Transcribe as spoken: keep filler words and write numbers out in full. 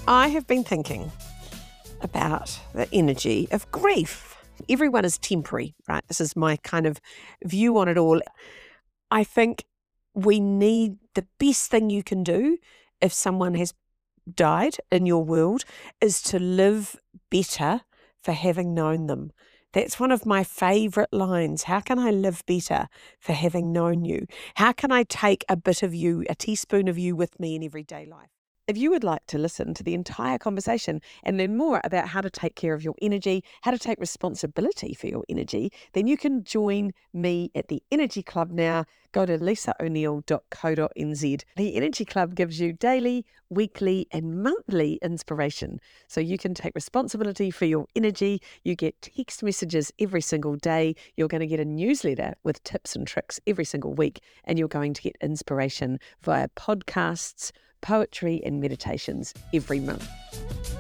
I have been thinking about the energy of grief. Everyone is temporary, right? This is my kind of view on it all. I think we need the best thing you can do if someone has died in your world is to live better for having known them. That's one of my favourite lines. How can I live better for having known you? How can I take a bit of you, a teaspoon of you with me in everyday life? If you would like to listen to the entire conversation and learn more about how to take care of your energy, how to take responsibility for your energy, then you can join me at the Energy Club now. Go to lisa o'neill dot co dot n z. The Energy Club gives you daily, weekly and monthly inspiration. So you can take responsibility for your energy. You get text messages every single day. You're going to get a newsletter with tips and tricks every single week. And you're going to get inspiration via podcasts, poetry and meditations every month.